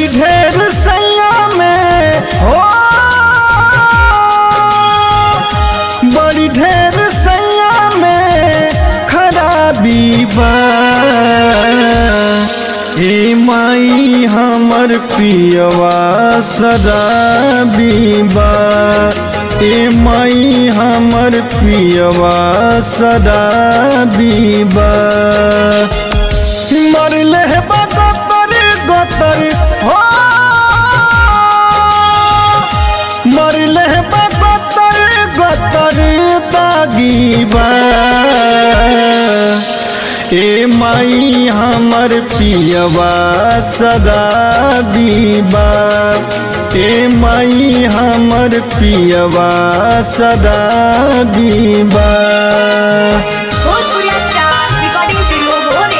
ढेर सैया में हो, बड़ी ढेर सैया में खराबी बा। ए माई हमर पियवा शराबी बा, ए माई हमर पियवा शराबी बा। मरले बा गोतर गोतर हो, मरले बा गोतर गोतर दागी बा। ए माई हमर पियवा शराबी बा, ए माई हमर पियवा शराबी बा। भोजपुरिया स्टार रिकॉर्डिंग स्टूडियो भोरे।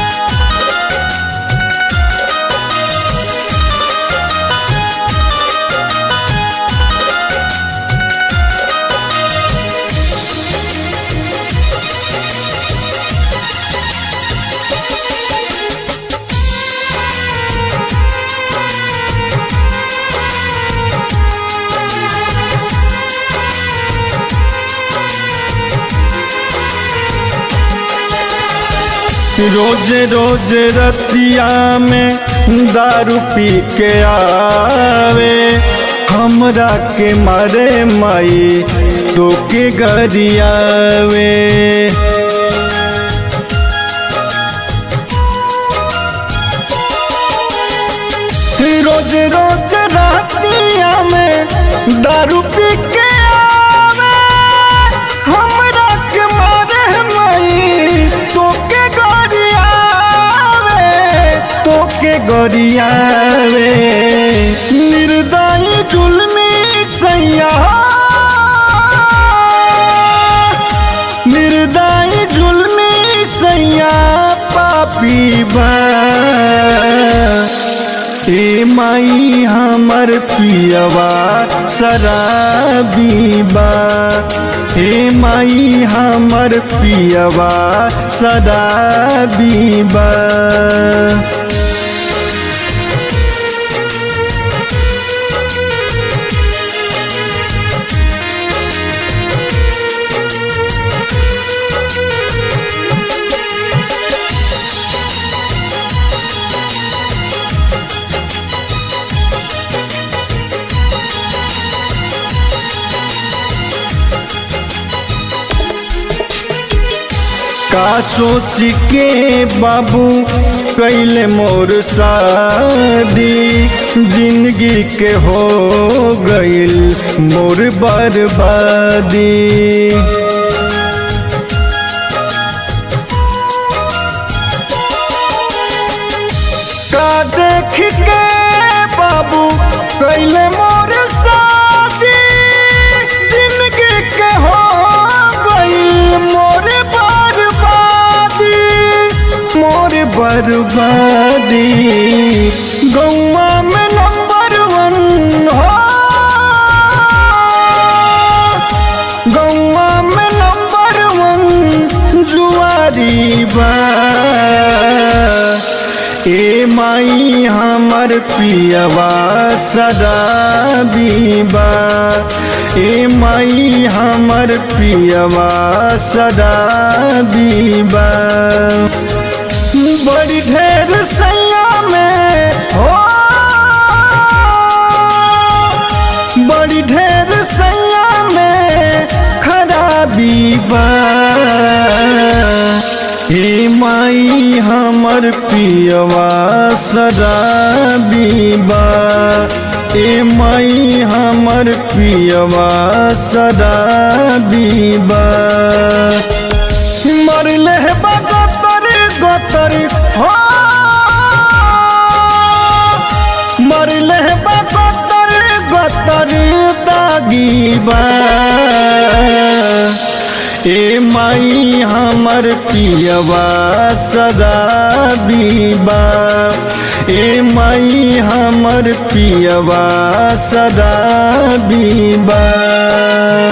रोज रोज रतिया में दारू पी के आवे, हमरा के मारे माई तो के गरियावे। रोज रोज रतिया में दारू पी के आवे, हमरा के मारे माई तो के तोके गरियावे। निर्दयी जुल्मी सैया, निर्दयी जुल्मी सैया पापी बा। ए माई हमर पियवा शराबी बा, ए माई हमर पियवा शराबी बा। का सोच के बाबू कैले मोर शादी, जिंदगी के हो गइल मोर बर्बादी। का देख के बाबू कैले मोर शादी, जिंदगी के हो गइल मोर बर्बादी। गौवा में नंबर 1 हो, गौवा में नंबर 1 जुआरी बा। ए माई हमर पियवा शराबी बा, ए माई हमर पियवा शराबी बा। बड़ी ढेर सैया में हो, बड़ी ढेर सैया में खराबी बा। ए माई हमर पियवा शराबी बा, ए माई हमर पियवा शराबी बा। मरले बा गोतर गोतर हो, मरले बा गोतर गोतर दागी बा। ए माई हमर पियवा शराबी बा, ए माई हमर पियवा शराबी बा।